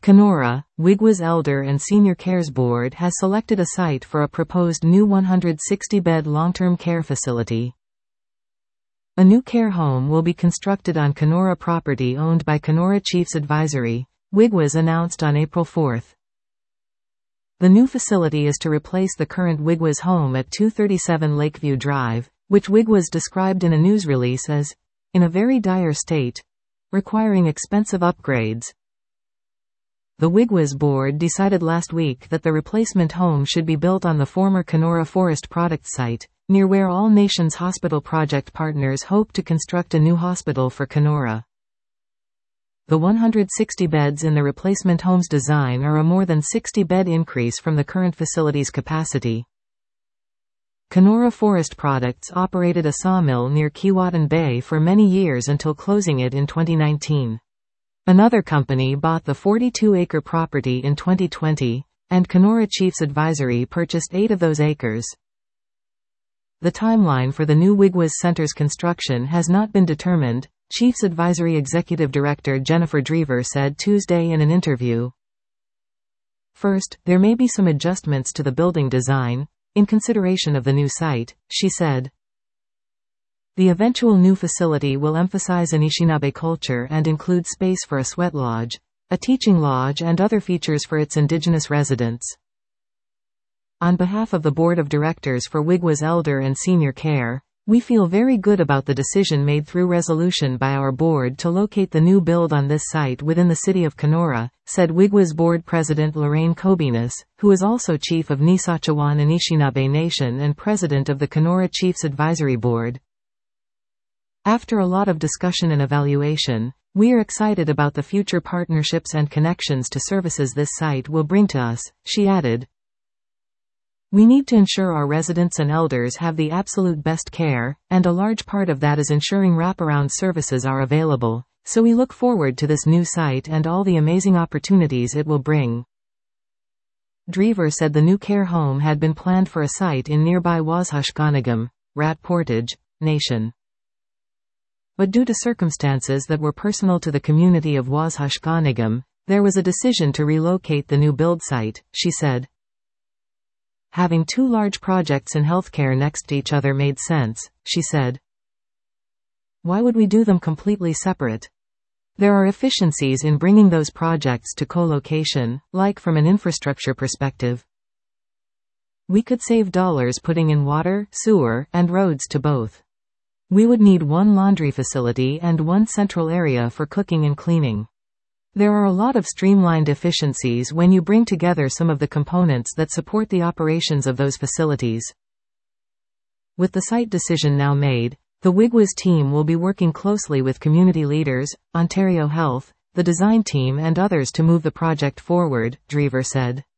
Kenora, Wigwa's Elder and Senior Cares Board has selected a site for a proposed new 160-bed long-term care facility. A new care home will be constructed on Kenora property owned by Kenora Chiefs Advisory, Wigwa's announced on April 4. The new facility is to replace the current Wigwa's home at 237 Lakeview Drive, which Wigwa's described in a news release as, in a very dire state, requiring expensive upgrades. The Wigwa's board decided last week that the replacement home should be built on the former Kenora Forest Products site, near where All Nations Hospital project partners hope to construct a new hospital for Kenora. The 160 beds in the replacement home's design are a more than 60-bed increase from the current facility's capacity. Kenora Forest Products operated a sawmill near Keewatin Bay for many years until closing it in 2019. Another company bought the 42-acre property in 2020, and Kenora Chiefs Advisory purchased 8 of those acres. The timeline for the new Wigwa's Center's construction has not been determined, Chiefs Advisory Executive Director Jennifer Drever said Tuesday in an interview. First, there may be some adjustments to the building design, in consideration of the new site, she said. The eventual new facility will emphasize Anishinaabe culture and include space for a sweat lodge, a teaching lodge and other features for its indigenous residents. On behalf of the Board of Directors for Wigwa's Elder and Senior Care, we feel very good about the decision made through resolution by our board to locate the new build on this site within the city of Kenora, said Wigwa's board president Lorraine Kobenis, who is also chief of Nisachewan Anishinaabe Nation and president of the Kenora Chiefs Advisory Board. After a lot of discussion and evaluation, we are excited about the future partnerships and connections to services this site will bring to us, she added. We need to ensure our residents and elders have the absolute best care, and a large part of that is ensuring wraparound services are available, so we look forward to this new site and all the amazing opportunities it will bring. Drever said the new care home had been planned for a site in nearby Washashkanagam, Rat Portage, Nation. But due to circumstances that were personal to the community of Washashkanagam, there was a decision to relocate the new build site, she said. Having 2 large projects in healthcare next to each other made sense, she said. Why would we do them completely separate? There are efficiencies in bringing those projects to co-location, like from an infrastructure perspective. We could save dollars putting in water, sewer, and roads to both. We would need 1 laundry facility and 1 central area for cooking and cleaning. There are a lot of streamlined efficiencies when you bring together some of the components that support the operations of those facilities. With the site decision now made, the Wigwa's team will be working closely with community leaders, Ontario Health, the design team and others to move the project forward, Drever said.